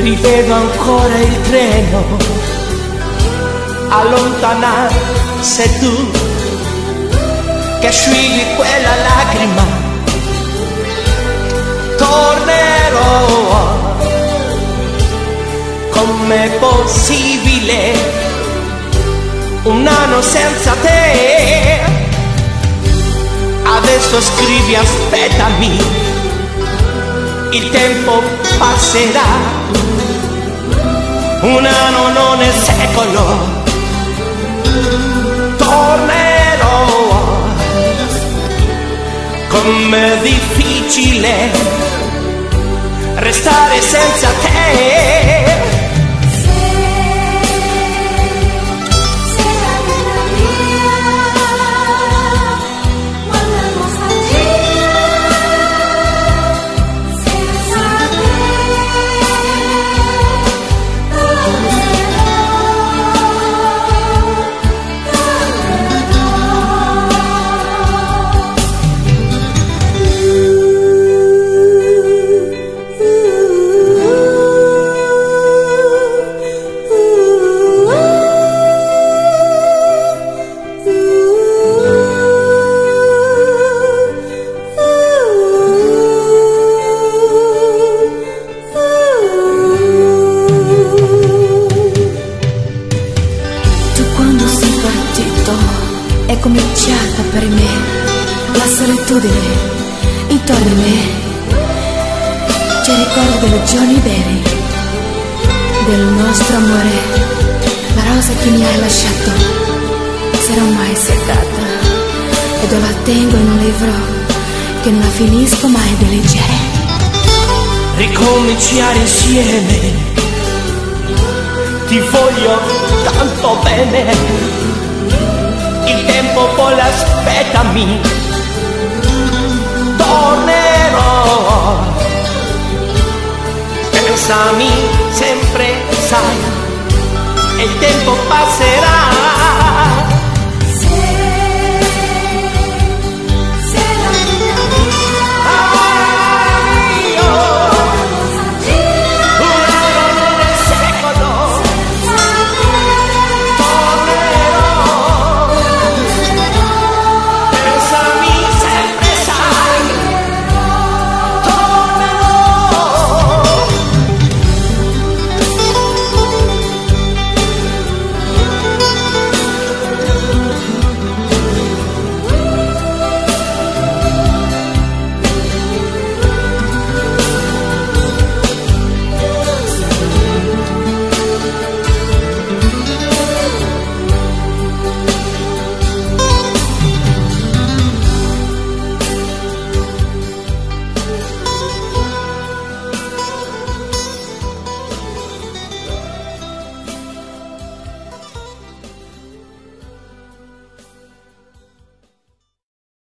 rivedo ancora il treno allontanarsi, tu che sciogli quella lacrima. Tornerò, com'è possibile un anno senza te? Adesso scrivi aspettami, il tempo passerà. Un anno non è secolo, tornerò. Com'è difficile restare senza te. È cominciata per me la solitudine intorno a me. C'è ricordo dei giorni veri, del nostro amore. La rosa che mi hai lasciato sarà mai seccata ed io la tengo in un libro che non la finisco mai di leggere. Ricominciare insieme, ti voglio tanto bene. Il tempo vuole, aspettami, tornerò. Pensami sempre, sai, e il tempo passerà.